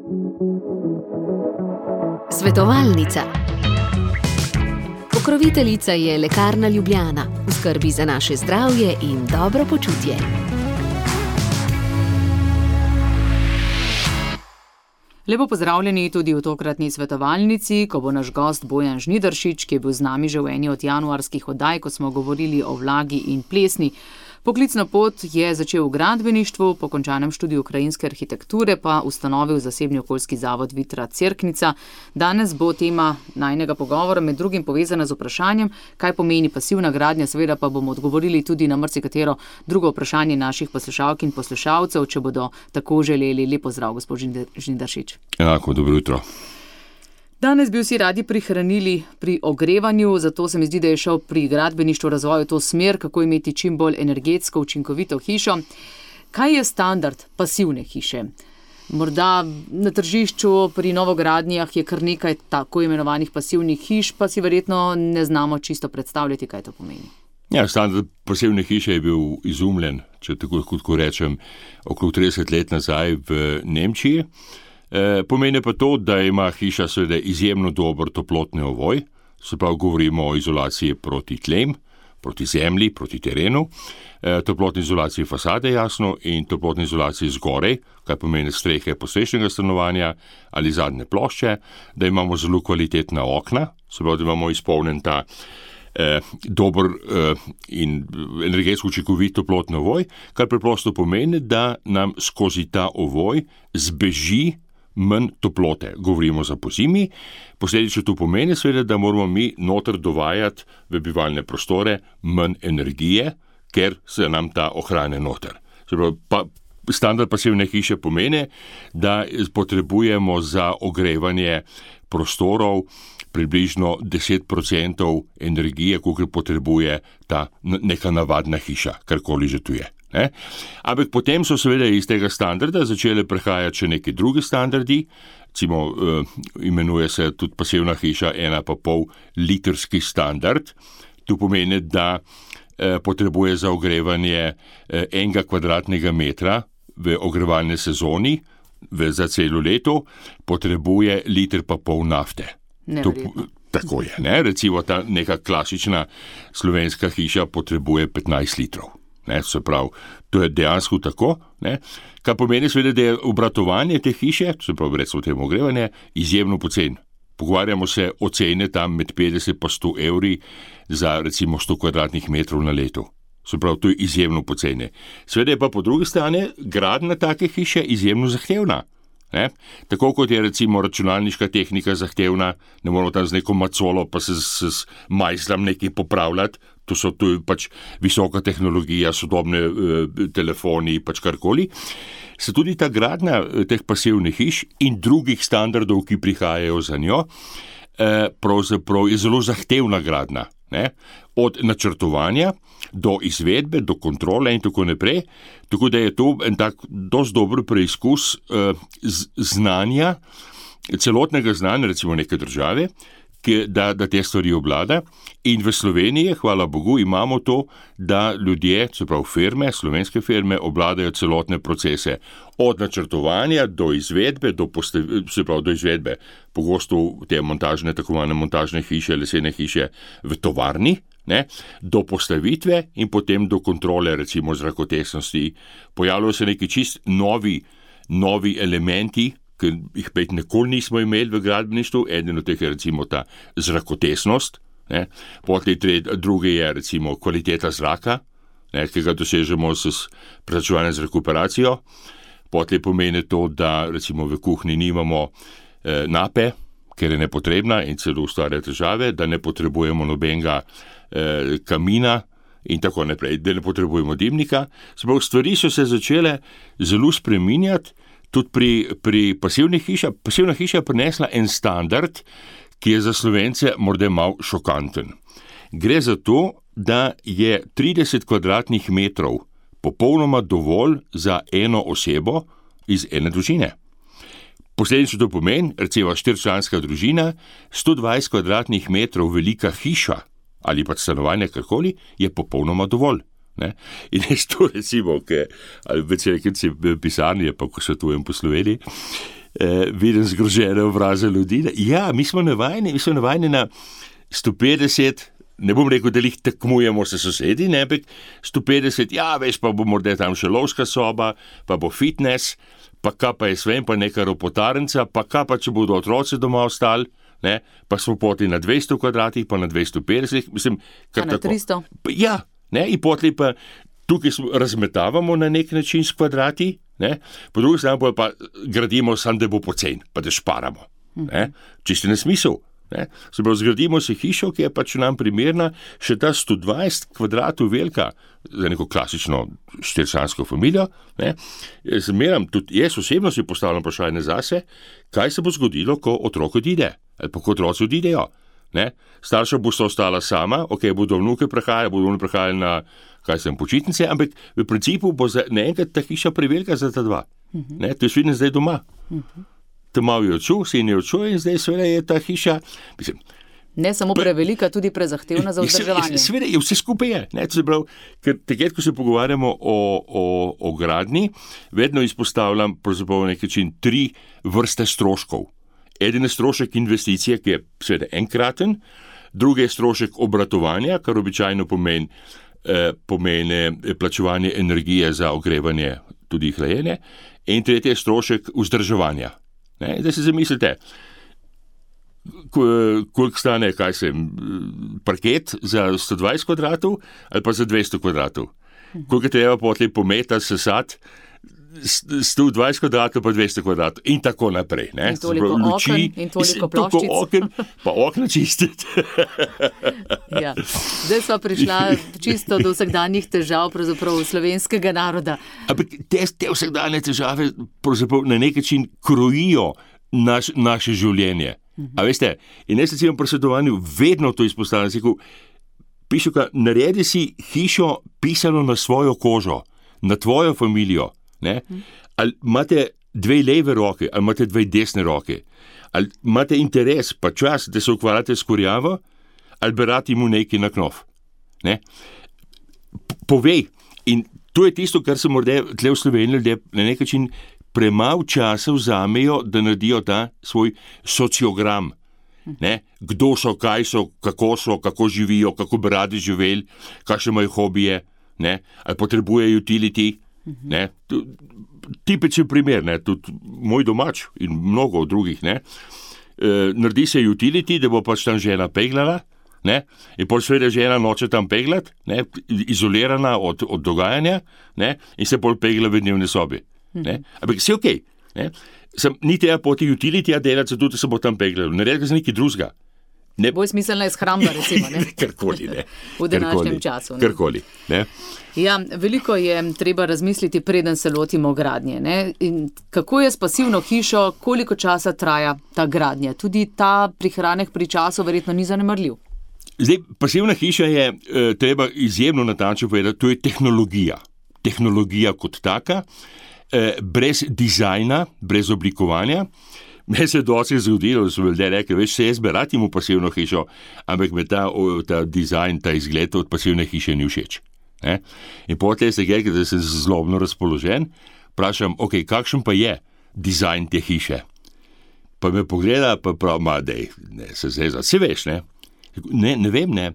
Svetovalnica. Pokroviteljica je Lekarna Ljubljana, v skrbi za naše zdravje in dobro počutje. Lepo pozdravljeni tudi v tokratni svetovalnici, ko bo naš gost Bojan Žnidaršič, ki je bil z nami že v eni od januarskih oddaj, ko smo govorili o vlagi in plesni. Poklicno pot je začel v gradbeništvu, po končanem študiju krajinske arhitekture pa ustanovil zasebni okoljski zavod Vitra Cerknica. Danes bo tema najinega pogovora med drugim povezana z vprašanjem, kaj pomeni pasivna gradnja, seveda pa bomo odgovorili tudi na marsikatero drugo vprašanje naših poslušalk in poslušalcev, če bodo tako želeli. Lep pozdrav, gospod Žnidaršič. Enako, dobro jutro. Danes bi vsi radi prihranili pri ogrevanju, zato se mi zdi, da je šel pri gradbeništvu razvoju to smer, kako imeti čim bolj energetsko učinkovito hišo. Kaj je standard pasivne hiše? Morda na tržišču pri novogradnjah je kar nekaj tako imenovanih pasivnih hiš, pa si verjetno ne znamo čisto predstavljati, kaj to pomeni. Ja, standard pasivne hiše je bil izumljen, če tako rečem, okrog 30 let nazaj v Nemčiji. Pomeni pa to, da ima hiša seveda izjemno dober toplotni ovoj, se pravi govorimo o izolaciji proti tlem, proti zemlji, proti terenu, toplotni izolaciji fasade jasno in toplotni izolaciji zgorej, kaj pomeni strehe podstrešnega stanovanja ali zadnje plošče, da imamo zelo kvalitetna okna, se pravi, da imamo izpolnjen ta dober in energetsko učinkovit toplotni ovoj, kar preprosto pomeni, da nam skozi ta ovoj zbeži manj toplote. Govorimo za pozimi, posledično to pomeni seveda, da moramo mi noter dovajati v bivalne prostore manj energije, ker se nam ta ohrane noter. Standard pasivne hiše pomeni, da potrebujemo za ogrevanje prostorov približno 10% energije, kolikor potrebuje ta neka navadna hiša, karkoli že tu je. Ampak potem so seveda iz tega standarda začele prehajati še neki drugi standardi, recimo imenuje se tudi pasivna hiša 1,5 litrski standard. To pomeni, da potrebuje za ogrevanje 1 kvadratnega metra v ogrevalni sezoni za celo leto, potrebuje 1,5 litra nafte. Tako je, ne? Recimo ta neka klasična slovenska hiša potrebuje 15 litrov. Se pravi, to je dejansko tako, ne? Kar pomeni seveda, da je obratovanje te hiše, se pravi, recimo temu ogrevanje, izjemno poceni. Pogovarjamo se o cene tam med 50 pa 100 evri za recimo 100 kvadratnih metrov na leto. Se pravi, to je izjemno poceni. Seveda je pa po drugi strani gradnja take hiše izjemno zahtevna. Ne? Tako kot je recimo računalniška tehnika zahtevna, ne moramo tam z neko macolo pa se z majzlom nekaj popravljati, to je pač visoka tehnologija, sodobne telefoni, pač karkoli. Se tudi ta gradnja teh pasivnih hiš in drugih standardov, ki prihajajo za njo, pravzaprav je zelo zahtevna gradnja. Ne? Od načrtovanja do izvedbe, do kontrole in tako naprej, tako da je to en tak dosti dober preizkus znanja, celotnega znanja recimo neke države, da te stvari obvlada. In v Sloveniji, hvala Bogu, imamo to, da ljudje, se pravi firme, slovenske firme, obvladajo celotne procese. Od načrtovanja do izvedbe, do izvedbe, pogosto te montažne, tako imenovane montažne hiše, lesene hiše v tovarni, ne, do postavitve in potem do kontrole, recimo zrakotesnosti. Pojavljajo se neki čist novi elementi, ki jih pet nikoli nismo imeli v gradbeništvu. Eden od teh je recimo ta zrakotesnost, drugi je recimo kvaliteta zraka, ki ga dosežemo s prezračevanjem z rekuperacijo. Potem pomeni to, da recimo v kuhinji nimamo nape, ker je nepotrebna in celo ustvarja težave, da ne potrebujemo nobenega kamina in tako naprej, da ne potrebujemo dimnika. Stvari so se začele zelo spreminjati. Tudi pri pasivnih hišah. Pasivna hiša je prinesla en standard, ki je za Slovence morda malo šokanten. Gre za to, da je 30 kvadratnih metrov popolnoma dovolj za eno osebo iz ene družine. Posledično to pomeni, recimo 4-članska družina, 120 kvadratnih metrov velika hiša ali pa stanovanje karkoli je popolnoma dovolj. Ne? In jaz to recimo, ali v pisarni, pa ko svetujem po Sloveniji, vidim zgrožene obraze ljudi. Ja, mi smo navajeni na 150, ne bom rekel, da jih tekmujemo se sosedi, ne, ampak 150, ja, veš, pa bo morda tam še lovska soba, pa bo fitness, pa kaj pa je svem, pa neka ropotarnica, pa kaj pa, če bodo otroci doma ostali, ne, pa smo poti na 200 kvadratih, pa na 250, mislim, kar na tako. 300. Ja, ne, in potli pa tukaj razmetavamo na nek način s kvadrati, ne, po drugi strani pa gradimo sam, da bo pocen, pa da šparamo. Ne, čisti nesmisel. Ne. Se pravi, zgradimo si hišo, ki je pač nam primerna, še ta 120 kvadratov velika, za neko klasično štiričlansko familijo. Ne. Jaz osebno si postavljam vprašanje zase, kaj se bo zgodilo, ko otrok odide, ali pa ko otroci odidejo. Ne. Starša bo ostala sama, bodo vnuke prehajali na počitnice, ampak v principu bo naenkrat ta hiša prevelika za ta dva. Ne. To je vidim zdaj doma. Malo je odšel, sin je odšel in zdaj seveda je ta hiša, mislim, ne samo prevelika, tudi prezahtevna za vzdrževanje. Seveda je vse skupaj je. Ne, ker takrat, ko se pogovarjamo o gradnji, vedno izpostavljam pravzaprav na nek način 3 vrste stroškov. Eden je strošek investicije, ki je seveda enkraten, drugi je strošek obratovanja, kar običajno pomeni plačevanje energije za ogrevanje, tudi hlajenje, in tretji je strošek vzdrževanja. Ne, da se zamislite, koliko stane, parket za 120 kvadratov ali pa za 200 kvadratov. Koliko treba potlej pometa, sesat, 120 kvadratov pa 200 kvadratov in tako naprej. Ne. In toliko oken in toliko ploščic. Toliko oken, pa okna čistiti. Ja. Zdaj smo prišla čisto do vsakdanjih težav pravzaprav slovenskega naroda. Ampak te vsakdanje težave pravzaprav na nek način krojijo naše življenje. A veste, in jaz recimo pri svetovanju vedno to izpostavljam. Pišu, naredi si hišo pisano na svojo kožo, na tvojo familijo. Ne? Ali imate 2 leve roke, ali imate 2 desne roke, ali imate interes, pa čas, da se ukvarjate s kurjavo, ali berati mu nekaj na knof. Ne? Povej. In to je tisto, kar se morda tle v Sloveniji ljudje na nek način premalo časa vzamejo, da naredijo ta svoj sociogram. Ne? Kdo so, kaj so, kako živijo, kako bi radi živeli, kakšne imajo hobije, ne? Ali potrebujejo utility. Ne, tipičen primer, ne, tudi moj domač in mnogo drugih, ne, naredi se utility, da bo pač tam žena peglala, ne, in pol seveda žena noče tam peglati, ne, izolirana od dogajanja, ne, in se pol pegla v dnevni sobi. Ne, ampak vse okej, ne, ni treba po tih utility delati, zato da se bo tam peglalo, narediti za nekaj drugega. Bolj smiselna je shramba, recimo. Ne? Karkoli, ne. V današnjem času. Ne? Karkoli, ne. Ja, veliko je treba razmisliti, preden se lotimo gradnje. Ne? In kako je s pasivno hišo, koliko časa traja ta gradnja? Tudi ta prihranek pri času verjetno ni zanemarljiv. Zdaj, pasivna hiša je, treba izjemno natančno povedati, to je tehnologija. Tehnologija kot taka, brez dizajna, brez oblikovanja. Meni se dosti zgodilo, da so ljudje rekli, veš, se jaz bi rad imel pasivno hišo, ampak me ta dizajn, ta izgled od pasivne hiše ni všeč. Ne? In potem se gre, da sem zlobno razpoložen, vprašam, kakšen pa je dizajn te hiše? Pa me pogleda, pa pravi, se zeza, se veš, ne? Ne vem, ne.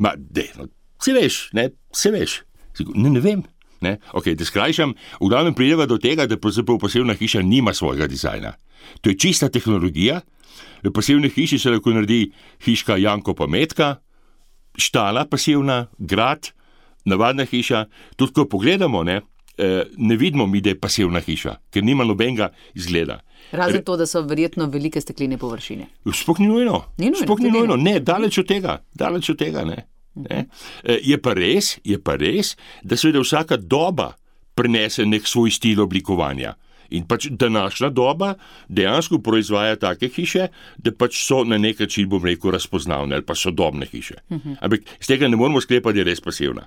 Se veš, ne, se veš. Ne vem. Ne? Da skrajšam, v glavnem prideva do tega, da pasivna hiša nima svojega dizajna. To je čista tehnologija. V pasivni hiši se lahko naredi hiška Janko pa Metka, štala pasivna, grad, navadna hiša. Tudi ko pogledamo, ne vidimo mi, da je pasivna hiša, ker nima nobenega izgleda. Razen to, da so verjetno velike steklene površine. Sploh ni nujno. Ne, daleč od tega, ne. Je pa res, da seveda vsaka doba prinese nek svoj stil oblikovanja. In pač današnja doba dejansko proizvaja take hiše, da pač so na nek način, bom rekel, razpoznavne ali pa sodobne hiše. Ampak iz tega ne moramo sklepati, da je res pasivna.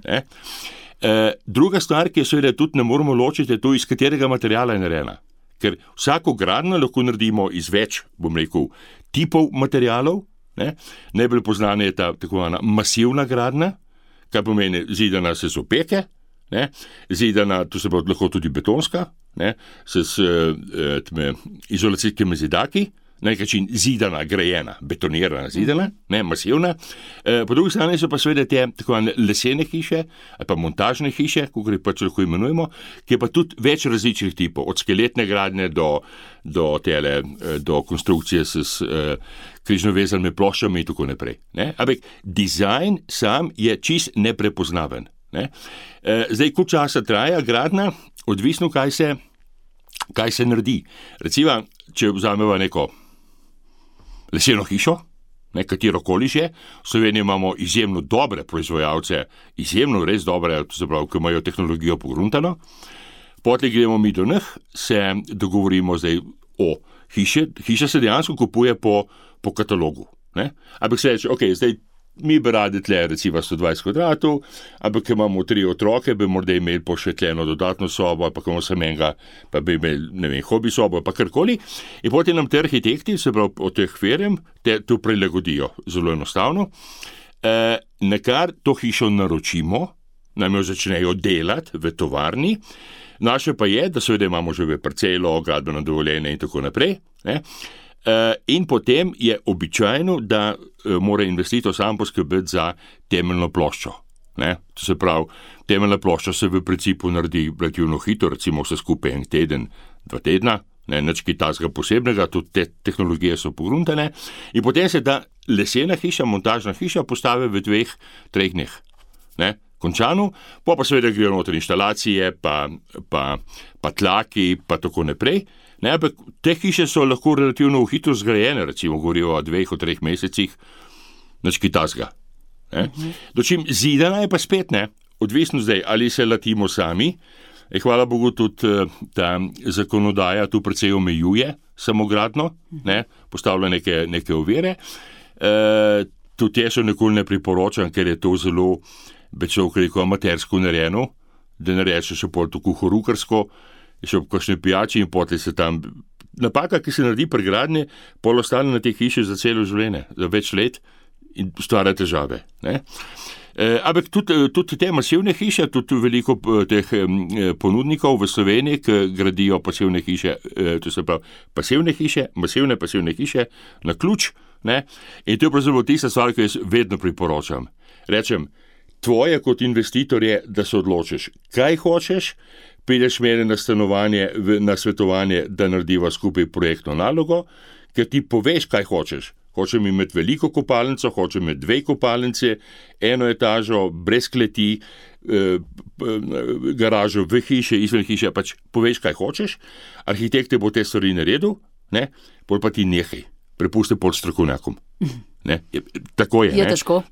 Druga stvar, ki seveda tudi ne moramo ločiti, je to, iz katerega materiala je narejena. Ker vsako gradnjo lahko naredimo iz več, bom rekel, tipov materialov. Najbolj poznana je ta tako masivna gradnja, kar pomeni zidana se z opeke, zidana, to se bo lahko tudi betonska, ne, s izolacijskimi zidaki, na nek način zidana, grajena, betonirana, zidana, ne, masivna. Po drugi strani so pa seveda te tako lesene hiše, ali pa montažne hiše, kako jih pač lahko imenujemo, ki je pa tudi več različnih tipov, od skeletne gradnje do konstrukcije s križno vezanimi ploščami in tako naprej. Ne. Ampak dizajn sam je čist neprepoznaven. Ne. Zdaj, koliko časa traja gradnja, odvisno, kaj se naredi. Recimo, če vzamemo neko leseno hišo, katerokoli že, v Sloveniji imamo izjemno dobre proizvajalce, izjemno res dobre, to se pravi, ki imajo tehnologijo pogruntano, potem gremo mi do njih, se dogovorimo zdaj o hiša se dejansko kupuje po katalogu. Ne? Ampak se reče, ok, zdaj mi bi radi tle recimo 120 kvadratov, ampak ker imamo 3 otroke, bi morda imeli po še tleno dodatno sobo, pa imamo samo enega, pa bi imeli, ne vem, hobi sobo, pa karkoli. In potem nam te arhitekti, se pravi od teh firm, to prilagodijo zelo enostavno. Nakar to hišo naročimo, nam jo začnejo delati v tovarni, naše pa je, da seveda imamo že parcelo, gradbeno dovoljenje in tako naprej, ne? In potem je običajno, da mora investitor sam poskrbeti za temeljno ploščo. Ne? To se pravi, temeljna plošča se v principu naredi relativno hitro, recimo vse skupaj en teden, 2 tedna, nič kaj takega posebnega, tudi te tehnologije so pogruntane. In potem se ta lesena hiša, montažna hiša postavi v 2-3 dneh. Ne? Končano, pa seveda grejo noter inštalacije, pa tlaki, pa tako naprej. Ne, ampak te hiše so lahko relativno hitro zgrajene, recimo govorijo o 2-3 mesecih, nič kaj takega. Dočim zidana je pa spet, ne, odvisno zdaj, ali se latimo sami, hvala Bogu tudi ta zakonodaja tu precej omejuje samogradno, ne, postavlja neke ovire. Tudi jaz nikoli ne priporočam, ker je to zelo, bi človek rekel, amatersko narejeno, da ne rečeš še pol to kuhorukarsko, še ob kakšne pijači in potem se tam napaka, ki se naredi pri gradnji, pol ostane na teh hiši za celo življenje, za več let in ustvarja težave. Ne? Ampak tudi te masivne hiše, tudi veliko teh ponudnikov v Sloveniji, ki gradijo pasivne hiše, to se pravi pasivne hiše, masivne pasivne hiše na ključ, ne? In to je pravzaprav tista stvar, ki jaz vedno priporočam. Rečem, tvoje kot investitor je, da se odločiš, kaj hočeš, prideš mene na stanovanje, na svetovanje, da narediva skupaj projektno nalogo, ker ti poveš, kaj hočeš. Hočem imeti veliko kopalnico, hočem imeti 2 kopalnice, 1 etažo, brez kleti, garažo v hiše, izven hiše, pač poveš, kaj hočeš, arhitekt te bo te stvari naredil, ne, pol pa ti nehaj, prepusti pol strokovnjakom. Ne, tako je. Je težko?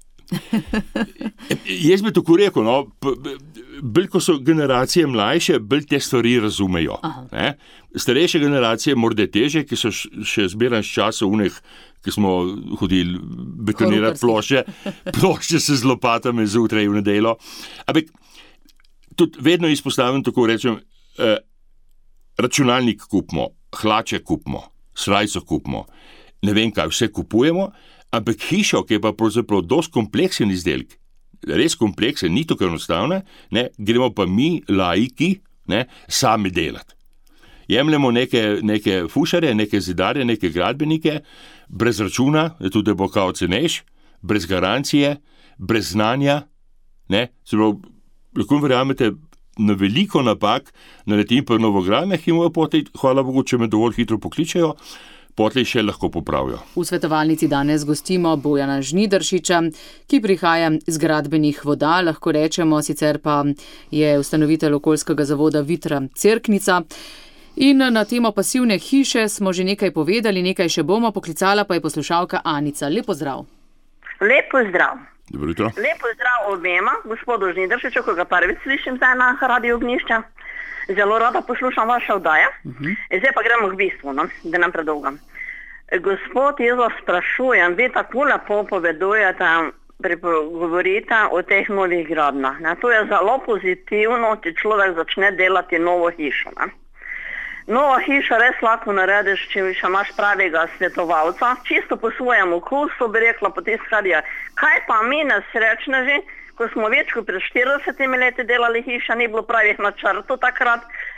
Jaz bi tako rekel, no, bolj ko so generacije mlajše, bolj te stvari razumejo. Ne? Starejše generacije morda teže, ki so še zbirani z časov unih, ki smo hodili betonirati plošče se z lopatami zjutraj v nedeljo. Ampak tudi vedno izpostavim, tako rečem, računalnik kupimo, hlače kupimo, srajco kupimo, ne vem kaj, vse kupujemo, ampak hišo, ki je pa pravzaprav dosti kompleksen izdelek, res kompleksen, ni tako enostavna, ne, gremo pa mi, laiki, ne, sami delati. Jemljemo neke fušare, neke zidarje, neke gradbenike, brez računa, tudi da bo kao cenejš, brez garancije, brez znanja, ne, celo, lahko verjamete, na veliko napak naletim pa novogradnjah in mojo potem, hvala Bogu, če me dovolj hitro pokličejo, potlej še lahko popravijo. V svetovalnici danes gostimo Bojana Žnidaršiča, ki prihaja iz gradbenih voda, lahko rečemo, sicer pa je ustanovitelj okoljskega zavoda Vitra Cerknica. In na temo pasivne hiše smo že nekaj povedali, nekaj še bomo, poklicala pa je poslušalka Anica. Lep pozdrav. Lep pozdrav. Dobro jutro. Lep pozdrav obema, gospodu Žnidaršiču, ko ga prvič slišim zdaj na Radio Ognjišča. Zelo rada poslušam vaše oddaje. Zdaj pa gremo k bistvu, no? Da nam predolgam. Gospod, jaz vas sprašujem, vi tako lepo povedujete, govorite o teh novih gradnjah. To je zelo pozitivno, če človek začne delati novo hišo. Ne? Nova hiša res lahko narediš, če še imaš pravega svetovalca. Čisto po svojem okusu bi rekla po tej skradi, kaj pa mi nesrečneži, ko smo več kot pred 40 leti delali hiša, ni bilo pravih načrtov takrat,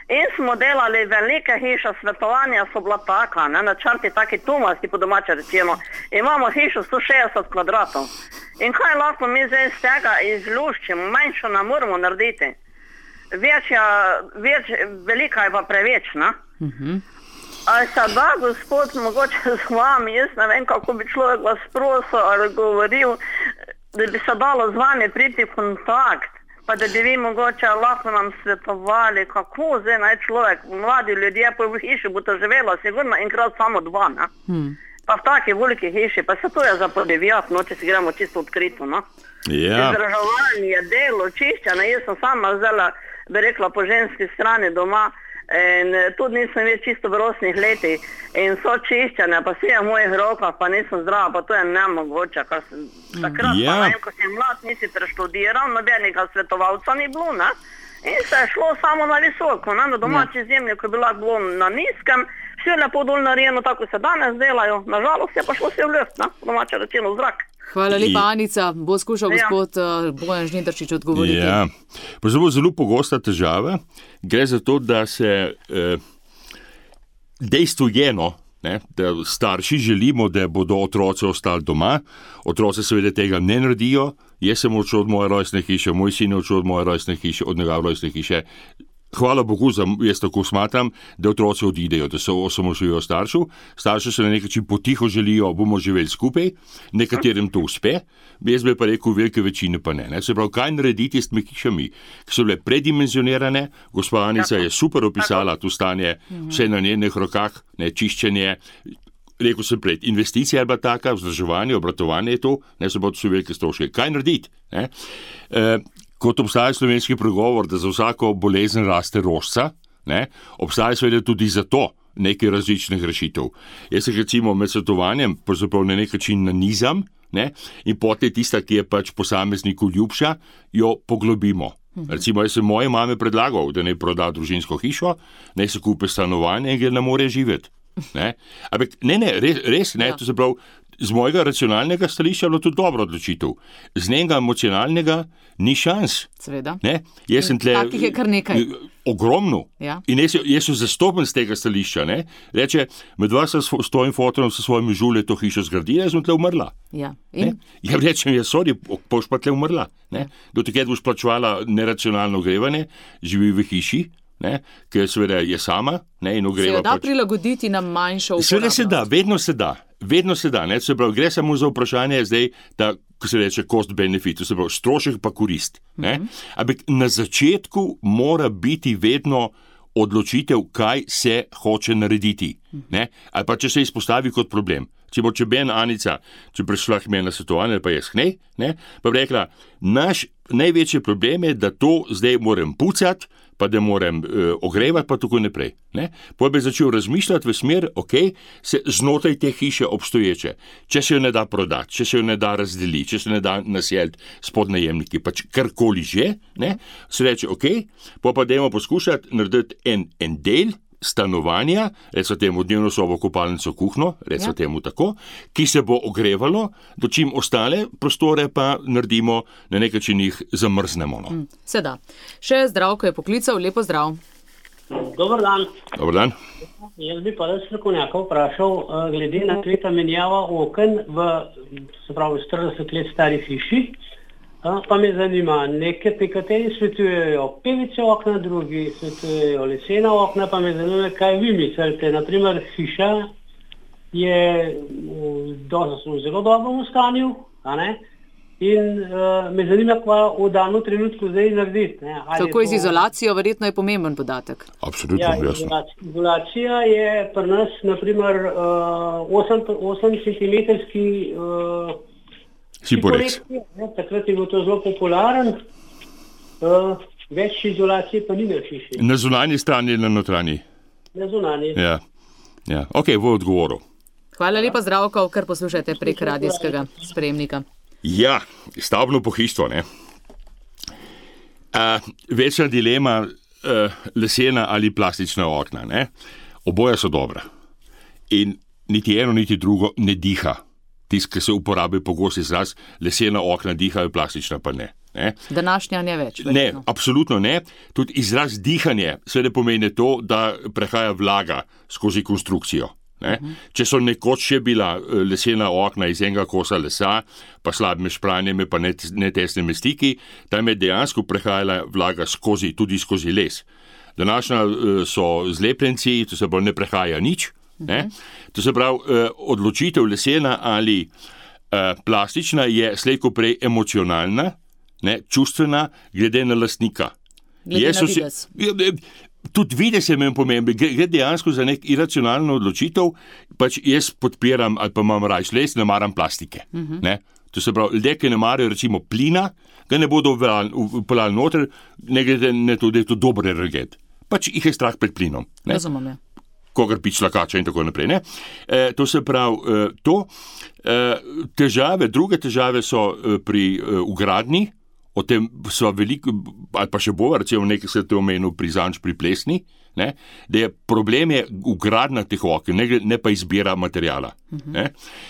In smo delali velike hiše, svetovanja so bila taka, načrti taki tumasti po domače rečeno. Imamo hišo 160 kvadratov. In kaj lahko mi zdaj z tega izluščimo, manjšo ne moramo narediti. Velika je pa preveč, ne? Ali se da, gospod, mogoče z vami, jaz ne vem, kako bi človek vas prosil ali govoril, da bi se dalo z vami priti v kontakt, pa da bi vi mogoče lahko nam svetovali, kako zdaj naj človek, mladi ljudje pa v hiši bo to živelo, sigurno enkrat samo 2, ne? Pa v taki veliki hiši, pa se to je za podivjati, no, če si gremo čisto odkrito, no? Ja. Izdržavanje, delo, čiščenje, jaz sem sama zdaj, bi rekla, po ženski strani doma, in tudi nisem več čisto v rosnih letih in so čiščene, pa vse je v mojih rokah, pa nisem zdrava, pa to je nemogoče, kar sem takrat, pa vem, ko si mlad, nisi preštudiral, nobenega svetovalca ni bilo, ne? In se je šlo samo na visoko, ne? Na domači zemlji, ko je bilo na nizkem, vse lepo dol narejeno, tako se danes delajo, nažalost je pa šlo vse v luft, ne? Domače rečeno v zrak. Hvala lepa, Anica. Bo skušal gospod Bojan Žnidaršič odgovoriti. Ja, zelo pogosta težava. Gre za to, da se dejstvo je, da starši želimo, da bodo otroci ostali doma. Otroci seveda tega ne naredijo. Jaz sem odšel od moje rojstne hiše, moj sin je odšel od moje rojstne hiše, od njegove rojstne hiše. Hvala Bogu, jaz tako smatram, da otroci odidejo, da se osamosvojijo staršev. Starši se na nek način potiho želijo, bomo živeli skupaj, nekaterim to uspe, jaz bi pa rekel, velike večine pa ne. Se pravi, kaj narediti s temi hišami, ki so bile predimenzionirane, gospa Anica je super opisala to stanje, vse na njenih rokah, čiščenje, rekel sem pred, investicija je bila taka, vzdrževanje, obratovanje je to, se pa to so velike stroške. Kaj narediti? Kot obstaja slovenski pregovor, da za vsako bolezen raste rožica, obstaja seveda tudi za to nekaj različnih rešitev. Jaz se recimo med svetovanjem pravzaprav na nek način nanizam, in potem tista, ki je pač posamezniku ljubša, jo poglobimo. Recimo, jaz sem moje mame predlagal, da naj proda družinsko hišo, naj se kupe stanovanje in gre na morje živeti. Ampak res, to se pravi, z mojega racionalnega stališča je bilo tudi dobro odločitev. Z njega emocionalnega ni šans. Seveda. Jaz sem tle takih je kar nekaj. Ogromno. Ja. In jaz sem zastopen z tega stališča. Reče, med vas s tvojim fotom, s svojimi žulje to hišo zgradila, jaz sem tle umrla. Ja. Ja rečem, sorry, boš pa tle umrla. Do takrat boš plačevala neracionalno ogrevanje, živi v hiši, ker seveda je sama in ogreva. Se da prilagoditi na manjšo uporabnost? Seveda se da, vedno se da. Se pravi, gre samo za vprašanje zdaj, ko se reče cost-benefit, se pravi, strošek pa korist. Ampak na začetku mora biti vedno odločitev, kaj se hoče narediti. Ali pa če se izpostavi kot problem. Če bi Anica, če prišla k meni na svetovanje, pa jaz pa bi rekla, naš največji problem je, da to zdaj moram pucati, pa da moram ogrevati, pa tako naprej. Potem bi začel razmišljati v smer, se znotraj te hiše obstoječe, če se jo ne da prodati, če se jo ne da razdeliti, če se ne da naseliti s podnajemniki, pač karkoli že, se reče, potem pa dajmo poskušati narediti en del stanovanja, recimo temu dnevno sobo, kopalnico, kuhno, recimo temu tako, ki se bo ogrevalo, dočim ostale prostore pa naredimo, na nek način jih zamrznemo. Se da. Še Zdravko je poklical, lepo zdrav. Dober dan. Dober dan. Jaz bi pa strokovnjaka vprašal, glede na tretja menjava oken v 40 let stari hiši, pa me zanima, nekateri svetujejo PVC okna, drugi svetujejo lesena okna, pa me zanima, kaj vi mislite. Naprimer, hiša je v zelo dobrem stanju, in me zanima, kaj v danem trenutku zdaj narediti. Kako z izolacijo, verjetno je pomemben podatek. Absolutno, jasno. Izolacija je pri nas, naprimer, 8 centimetrski Siporex. Takrat je bil to zelo popularen, več izolacije pa ni na hiši. Na zunanji strani ali na notranji? Na zunanji. Ja. V odgovoru. Hvala lepa, Zdravko, kar poslušate prek radijskega sprejemnika. Ja, stavbno pohištvo, večna dilema, lesena ali plastična okna, Oboje so dobra. In niti eno, niti drugo ne diha. Tisti, ki se uporabi pogost izraz, lesena okna dihajo, plastična pa ne. Ne? Današnja ne več. Ne, absolutno ne. Tudi izraz dihanje seveda pomeni to, da prehaja vlaga skozi konstrukcijo. Ne? Če so nekoč še bila lesena okna iz enega kosa lesa, pa slabimi špranjami, pa netesnimi stiki, tam je dejansko prehajala vlaga tudi skozi les. Današnja so zlepljenci, to se pravi, ne prehaja nič. Ne? To se pravi, odločitev lesena ali plastična je slej ko prej emocionalna, ne, čustvena, glede na lastnika. Glede na videz. Tudi videz je meni pomemben, gre dejansko za nek iracionalno odločitev, pač jaz podpiram ali pa imam rajš les, ne maram plastike. Ne? To se pravi, ljudje, ki ne marajo recimo plina, ga ne bodo upeljali noter, ne glede na to, da je to dober energent. Pač jih je strah pred plinom. Razumem, ja. Kogar pič lakača in tako naprej. Ne? To se pravi, težave, druge težave so pri ugradni, o tem so veliko, ali pa še bo, recimo nekaj se te omenil pri zanč pri plesni, ne? Da je problem je ugradna teh oken, ne pa izbira materijala. Ne?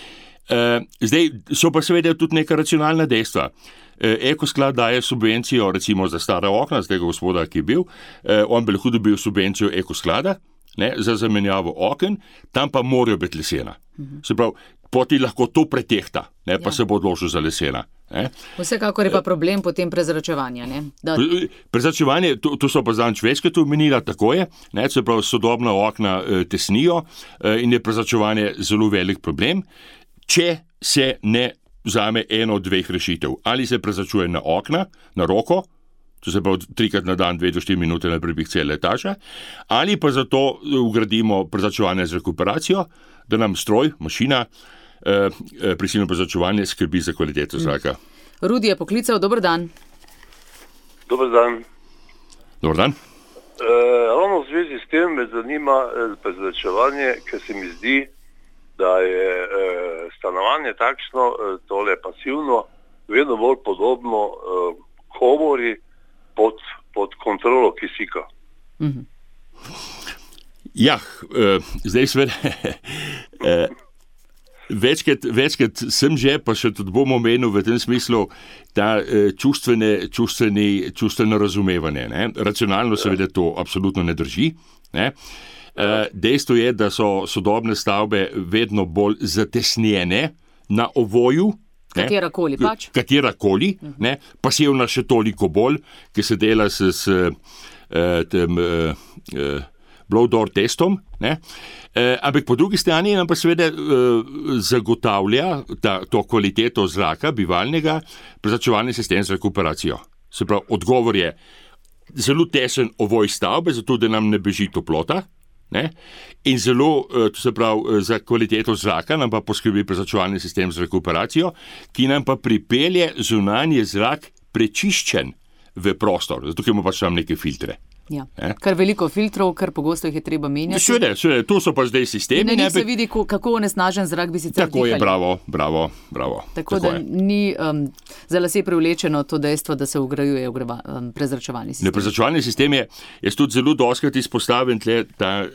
Zdaj so pa seveda tudi neka racionalna dejstva. Ekosklad daje subvencijo recimo za stara okna, z tega gospoda, ki je bil, on bi lahko dobil subvencijo Ekosklada, ne, za zamenjavo oken, tam pa morajo biti lesena. Se pravi, poti lahko to pretehta, ne, pa se bo odločil za lesena. Ne. Vsekakor je pa problem potem prezračevanja. Ne? Prezračevanje, to so pa zanč večkrat omenila, tako je, ne, se pravi, sodobna okna tesnijo in je prezračevanje zelo velik problem, če se ne vzame eno od dveh rešitev. Ali se prezračuje na okna, na roko, to se pravi 3x na dan, 2 do 4 minute na prebih cele etaže, ali pa zato ugradimo prezračevanje z rekuperacijo, da nam stroj, mašina, prisilno prezračevanje skrbi za kvaliteto zraka. Rudi je poklical, dober dan. Dober dan. Dober dan. Ravno v zvezi s tem me zanima prezračevanje, ker se mi zdi, da je stanovanje takšno, tole pasivno, vedno bolj podobno komori pod kontrolo kisika. Ja, zdaj seveda, večkrat sem že, pa še tudi bom omenil v tem smislu, ta čustveno razumevanje. Ne? Racionalno seveda to absolutno ne drži. Ne? Dejstvo je, da so sodobne stavbe vedno bolj zatesnjene na ovoju. Katerakoli pač. Katerakoli, ne, pasivna še toliko bolj, ki se dela s tem blow-door testom, ne. Ampak po drugi strani nam pa seveda zagotavlja to kvaliteto zraka, bivalnega, prezračevalni sistem z rekuperacijo. Se pravi, odgovor je zelo tesen ovoj stavbe, zato da nam ne beži toplota, ne? In zelo, to se pravi, za kvaliteto zraka nam pa poskrbi prezračevalni sistem z rekuperacijo, ki nam pa pripelje zunanji zrak prečiščen v prostor, zato imamo pač tam neke filtre. Ja. Kar veliko filtrov, kar pogosto jih je treba menjati. Seveda, to so pa zdaj sistemi. In na njih se vidi, kako onesnažen zrak bi sicer tako dihali. Tako je, bravo. Tako da ni za lase privlečeno to dejstvo, da se vgrajuje prezračevalni sistem. Prezračevalni sistem je tudi zelo dostikrat izpostavljen tle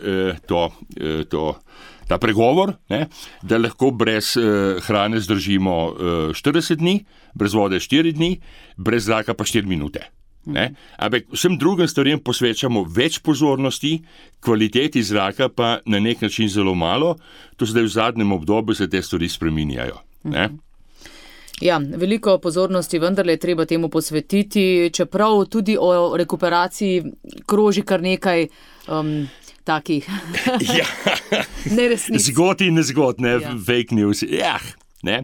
ta pregovor, ne, da lahko brez hrane zdržimo 40 dni, brez vode 4 dni, brez zraka pa 4 minute. Ne? Ampak vsem drugim stvarem posvečamo več pozornosti, kvaliteti zraka pa na nek način zelo malo, to zdaj v zadnjem obdobju se te stvari spreminjajo. Ne? Ja, veliko pozornosti vendarle je treba temu posvetiti, čeprav tudi o rekuperaciji kroži kar nekaj takih neresnic. Zgod in nezgod, ne, fake news. Ne.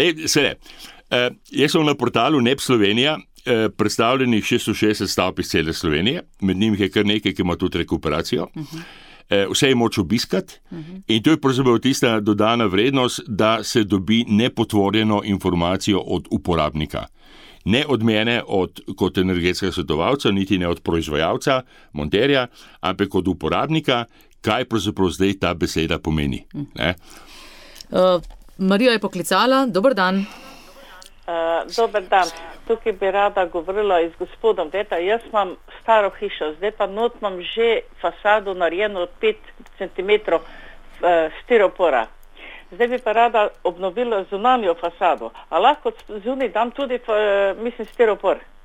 Jaz sem na portalu NEP Slovenija predstavljenih 660 stavb iz cele Slovenije, med njimi je kar nekaj, ki ima tudi rekuperacijo. Vse je moč obiskati in to je pravzaprav tista dodana vrednost, da se dobi nepotvorjeno informacijo od uporabnika. Ne od mene, kot energetskega svetovalca, niti ne od proizvajalca, monterja, ampak od uporabnika, kaj pravzaprav zdaj ta beseda pomeni. Marija je poklicala, dober dan. Dober dan. Tukaj bi rada govorila z gospodom. Veta, jaz imam staro hišo, zdaj pa not imam že fasado narejeno od 5 cm stiropora. Zdaj bi pa rada obnovila zunanjo fasado. A lahko zunaj dam tudi, stiropor?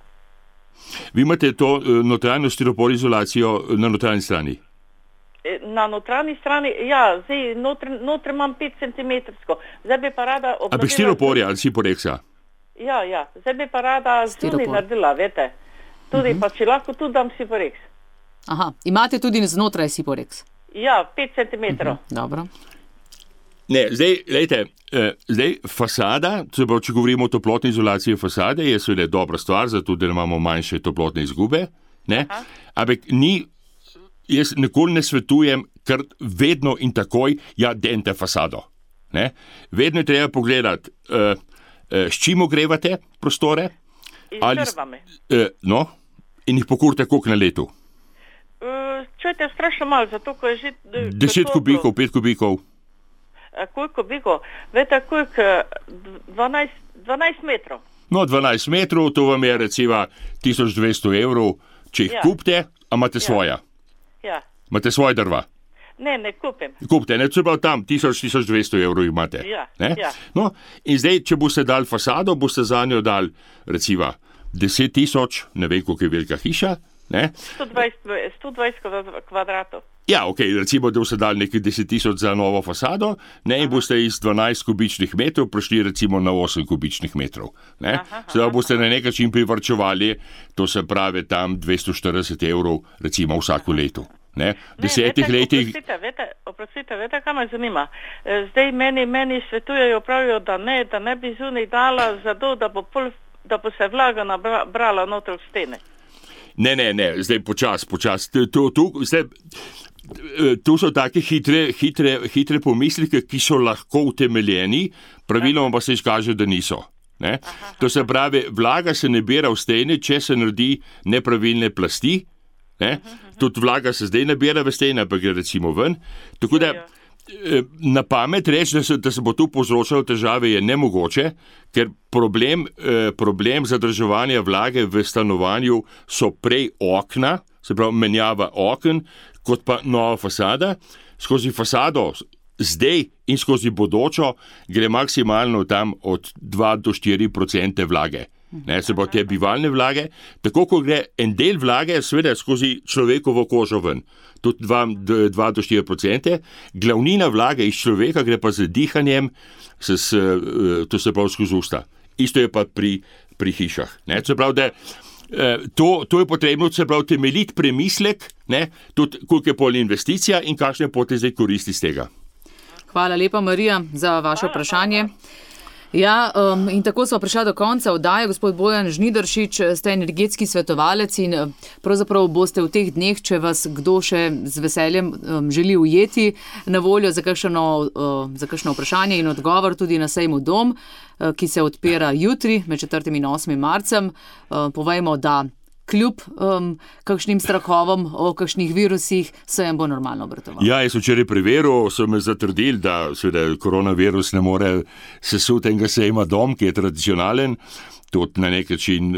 Vi imate to notranjo stiropor izolacijo na notranji strani? Na notranji strani, ja, zdaj notri imam 5 cm. Zdaj bi pa rada obnovila... Ampak stiroporja ali Siporexa? Ja, zdaj bi pa rada zunaj naredila, vete. Tudi pa če lahko tudi dam Siporex. Aha, imate tudi znotraj Siporex? Ja, 5 cm. Dobro. Ne, zdaj fasada, če govorimo o toplotni izolaciji fasade, je seveda dobra stvar, zato da imamo manjše toplotne izgube, ne? Ampak jaz nikoli ne svetujem, kar vedno in takoj, dente fasado. Ne? Vedno je treba pogledati, s čim ogrevate prostore. Drvami. In jih pokurite koliko na letu? Čujte, strašno malo, zato ko je že... 10 kubikov, 5 kubikov. Koliko kubikov? Vete, koliko? 12 metrov. No, 12 metrov, to vam je recimo 1200 evrov, če jih kupite, a imate svoja. Ja. Imate svoje drva? Ne kupim. Kupite, ne, če pa tam 1200 evrov imate. Ja. No, in zdaj, če boste dali fasado, boste za njo dali recimo 10 000, ne vem, koliko je velika hiša, ne? 120 kvadratov. Ja, recimo, da boste dali nekaj 10 000 za novo fasado, ne, in boste iz 12 kubičnih metrov prišli recimo na 8 kubičnih metrov. Sedaj boste na nek način privarčevali, to se pravi tam 240 evrov recimo vsako leto. Ne, v 10 letih... Oprostite, vete, kaj me zanima? Zdaj meni svetujejo, pravijo, da ne bi zunaj dala zato, da bo se vlaga nabrala noter v stene. Ne, zdaj počas. Tu so take hitre pomisleke, ki so lahko utemeljeni, praviloma pa se izkaže, da niso. Ne? To se pravi, vlaga se ne bira v stene, če se naredi nepravilne plasti. Ne? Tudi vlaga se zdaj nabira v stene, pa gre recimo ven. Tako da na pamet reči, da se bo tu povzročalo težave, je nemogoče, ker problem zadrževanja vlage v stanovanju so prej okna, se pravi menjava oken, kot pa nova fasada. Skozi fasado zdaj in skozi bodočo gre maksimalno tam od 2 do 4% vlage. Ne, se pravi te bivalne vlage, tako ko gre en del vlage, seveda skozi človekovo kožo ven, tudi 2 do 4%, glavnina vlage iz človeka gre pa z dihanjem, to se pravi skozi usta. Isto je pa pri hišah. Ne, se pravi, da to je potrebno, se pravi, temeljit premislek, ne, tudi koliko je pol investicija in kakšne pote zdaj koristi z tega. Hvala lepa, Marija, za vaše vprašanje. Ja, in tako smo prišli do konca oddaje. Gospod Bojan Žnidaršič, ste energetski svetovalec in pravzaprav boste v teh dneh, če vas kdo še z veseljem želi ujeti, na voljo za kakšno vprašanje in odgovor tudi na sejmu Dom, ki se odpira jutri med 4. in 8. marcem. Povejmo, da kljub kakšnim strahovom o kakšnih virusih sejem bo normalno obratoval. Ja, jaz včeraj preveril, so me zatrdili, da seveda koronavirus ne more sesuti enega sejma Dom, ki je tradicionalen, tudi na nek način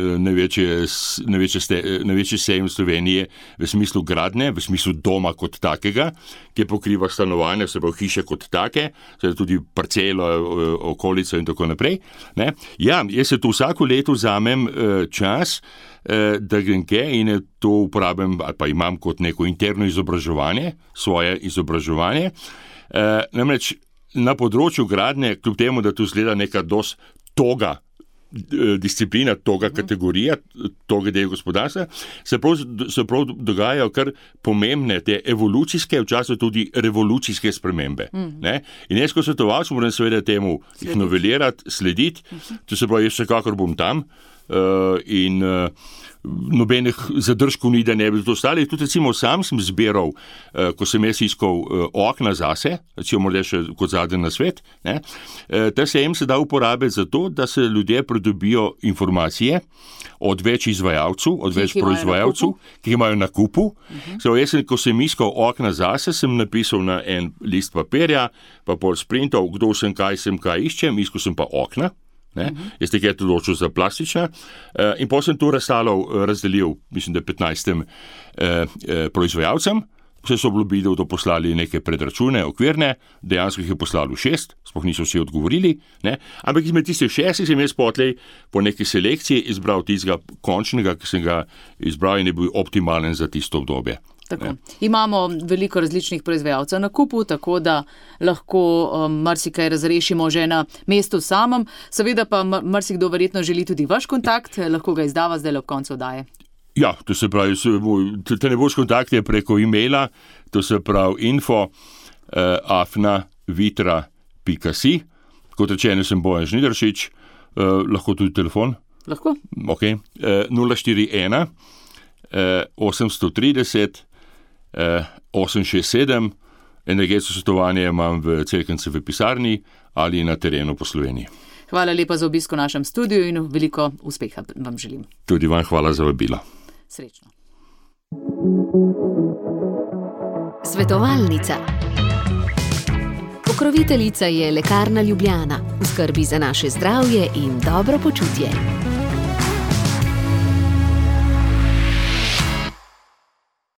največji sejem Slovenije v smislu gradnje, v smislu doma kot takega, ki pokriva stanovanja, se pravi hiše kot take, seveda tudi parcelo, okolico in tako naprej. Ne? Ja, jaz se tu vsako leto vzamem čas, da grem in to uporabim, ali pa imam kot neko interno izobraževanje, svoje izobraževanje. Namreč na področju gradnje, kljub temu, da tu zgleda neka dosti toga disciplina, toga kategorija, toga del gospodarstva, se prav dogajajo kar pomembne te evolucijske, včasih tudi revolucijske spremembe. Ne? In jaz kot svetovalec moram seveda temu jih novelirati, slediti, to se pravi, jaz vsekakor bom tam, in nobenih zadržkov ni, da ne bi to ostali. Tudi recimo sam sem zbiral, ko sem jaz iskal okna zase, recimo morda še kot zadnji na svet, ne? Ta sejem se da uporabiti za to, da se ljudje pridobijo informacije od več izvajalcev, od več proizvajalcev, ki imajo na kupu. Jaz sem, ko sem iskal okna zase, sem napisal na en list papirja, pa pol sprintal, kdo sem, kaj iščem, iskal sem pa okna. Jaz nekaj določil za plastična in potem sem to razdelil, mislim, da 15 proizvajalcem, Vse so obljubili, da bodo poslali neke predračune, okvirne, dejansko jih je poslalo 6, sploh niso vsi odgovorili, ne? Ampak izmed tistih 6 sem jaz potlej po neki selekciji izbral tistega končnega, ki sem ga izbral in je bil optimalen za tisto obdobje. Tako. Imamo veliko različnih proizvajalcev na kupu, tako da lahko marsikaj razrešimo že na mestu samem. Seveda pa marsikdo verjetno želi tudi vaš kontakt, lahko ga izdava zdaj ob koncu oddaje. Ja, to se pravi, te ne boš kontakt je preko e-maila, to se pravi info@vitra.si. Kot rečeno, sem Bojan Žnidaršič, lahko tudi telefon. Lahko. Ok, 041 830 867, energetsko svetovanje imam v Cerknici v pisarni ali na terenu po Sloveniji. Hvala lepa za obisk v našem studiu in veliko uspeha vam želim. Tudi vam hvala za vabilo. Srečno. Svetovalnica. Pokroviteljica je Lekarna Ljubljana, v skrbi za naše zdravje in dobro počutje.